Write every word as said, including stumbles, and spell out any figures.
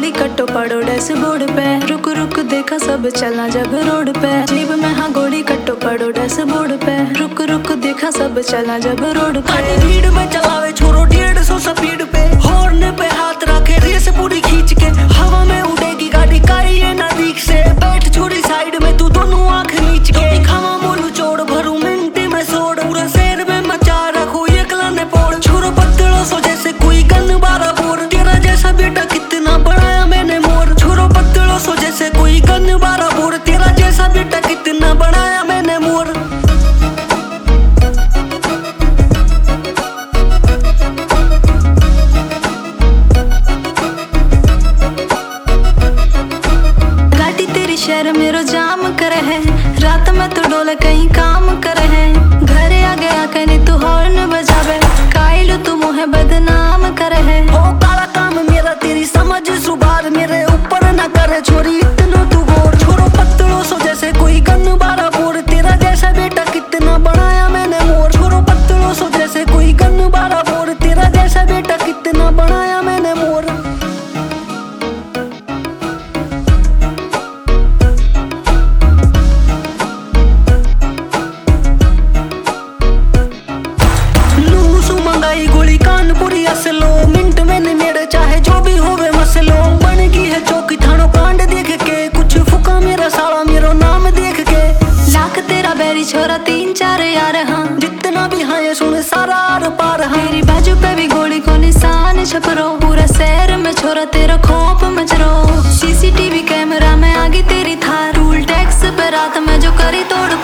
गोली कट्टो पड़ो डैशबोर्ड पे, रुक रुक देखा सब चलना जब रोड पे। जेब में हाँ गोली कट्टो पड़ो डैशबोर्ड पे, रुक रुक देखा सब चलना जब रोड पे। भीड़ में चलावे छोरो डेढ़ सौ स्पीड पे, हॉर्न पे हाथ रखे रेस पूरी खींच के। हवा में उड़ेगी गाड़ी का ये ना दिख से, बैठ छोरी साइड में तू दोनों आंख नीच के। दिखावा बोलू चोड़ भरू मिनटे में सोड़, पूरा शहर में मचा रखो ये कलाने पोड़। छोरो पत्तलों सो जैसे कोई गन बारह बोर, तेरा जैसा बेटा कितना बनाया मैंने मोर। छोरो पत्तलों सो जैसे कोई गन बारह बोर, तेरा जैसा बेटा कितना बनाया मैंने मोर। शहर मेरो जाम करे है, रात में तो डोले कहीं काम करे है। घर आ गया कहीं तू हॉर्न बजावे, काइल तू मुहे बदनाम करे है। ओ काला काम मेरा तेरी समझ सुबार, मेरे ऊपर ना करे छोरी इतना तू गोर। छोरो पत्तलों सो जैसे कोई गन बारह बोर, तेरा जैसा बेटा कितना बनाया मैंने मोर। छोरो पत्तलों सो जैसे कोई गन बारह बोर, तेरा जैसा बेटा कितना बनाया मैंने मोर। गोली कानपुरी असलो, मिनट में नेड़े चाहे जो भी होवे मसलो। बन गई है चौकी थानो कांड देख के, कुछ फुका मेरा साला मेरो नाम देख के। लाख तेरा बैरी छोरा तीन चार यार हाँ, जितना भी हाँ ये सुन सारा आर पार हाँ। मेरी बाजू पे भी गोली को निशान छपरो, पूरा शहर में छोरा तेरा खौफ मचरो। सीसीटीवी कैमरा में आगे तेरी थार, रूल टैक्स पे रात में जो करी तोड़